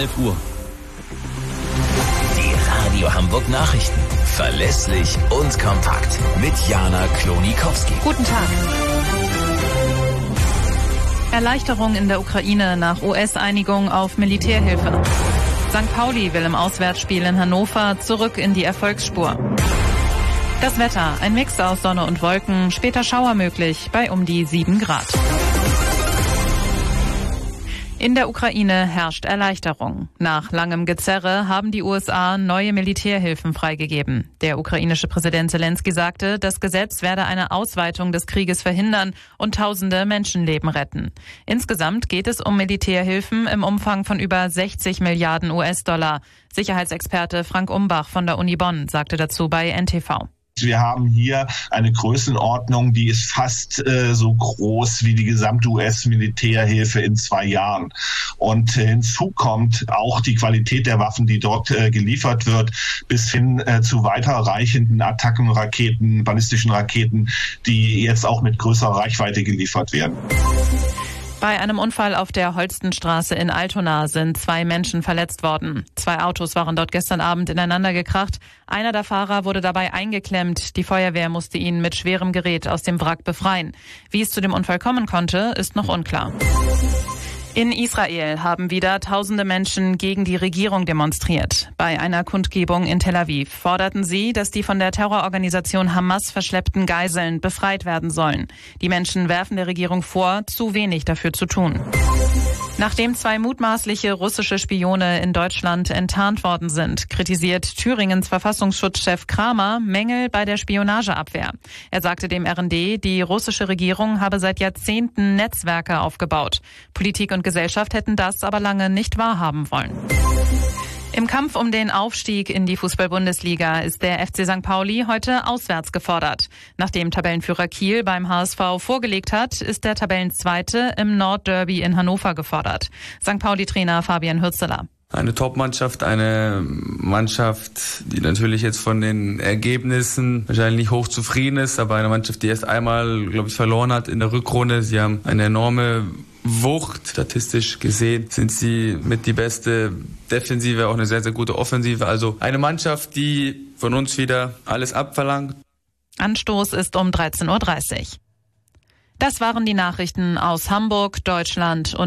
11 Uhr. Die Radio Hamburg Nachrichten. Verlässlich und kompakt. Mit Jana Klonikowski. Guten Tag. Erleichterung in der Ukraine nach US-Einigung auf Militärhilfe. St. Pauli will im Auswärtsspiel in Hannover zurück in die Erfolgsspur. Das Wetter, ein Mix aus Sonne und Wolken, später Schauer möglich bei um die 7 Grad. In der Ukraine herrscht Erleichterung. Nach langem Gezerre haben die USA neue Militärhilfen freigegeben. Der ukrainische Präsident Zelensky sagte, das Gesetz werde eine Ausweitung des Krieges verhindern und tausende Menschenleben retten. Insgesamt geht es um Militärhilfen im Umfang von über 60 Milliarden US-Dollar. Sicherheitsexperte Frank Umbach von der Uni Bonn sagte dazu bei NTV. Wir haben hier eine Größenordnung, die ist fast so groß wie die gesamte US-Militärhilfe in 2 Jahren. Und hinzu kommt auch die Qualität der Waffen, die dort geliefert wird, bis hin zu weiterreichenden Attackenraketen, ballistischen Raketen, die jetzt auch mit größerer Reichweite geliefert werden. Bei einem Unfall auf der Holstenstraße in Altona sind 2 Menschen verletzt worden. 2 Autos waren dort gestern Abend ineinander gekracht. Einer der Fahrer wurde dabei eingeklemmt. Die Feuerwehr musste ihn mit schwerem Gerät aus dem Wrack befreien. Wie es zu dem Unfall kommen konnte, ist noch unklar. In Israel haben wieder tausende Menschen gegen die Regierung demonstriert. Bei einer Kundgebung in Tel Aviv forderten sie, dass die von der Terrororganisation Hamas verschleppten Geiseln befreit werden sollen. Die Menschen werfen der Regierung vor, zu wenig dafür zu tun. Nachdem 2 mutmaßliche russische Spione in Deutschland enttarnt worden sind, kritisiert Thüringens Verfassungsschutzchef Kramer Mängel bei der Spionageabwehr. Er sagte dem RND, die russische Regierung habe seit Jahrzehnten Netzwerke aufgebaut. Politik und Gesellschaft hätten das aber lange nicht wahrhaben wollen. Im Kampf um den Aufstieg in die Fußball-Bundesliga ist der FC St. Pauli heute auswärts gefordert. Nachdem Tabellenführer Kiel beim HSV vorgelegt hat, ist der Tabellenzweite im Nordderby in Hannover gefordert. St. Pauli-Trainer Fabian Hürzeler. Eine Top-Mannschaft, eine Mannschaft, die natürlich jetzt von den Ergebnissen wahrscheinlich nicht hoch zufrieden ist, aber eine Mannschaft, die erst einmal, glaube ich, verloren hat in der Rückrunde. Sie haben eine enorme Wucht. Statistisch gesehen sind sie mit die beste Defensive, auch eine sehr, sehr gute Offensive. Also eine Mannschaft, die von uns wieder alles abverlangt. Anstoß ist um 13:30 Uhr. Das waren die Nachrichten aus Hamburg, Deutschland und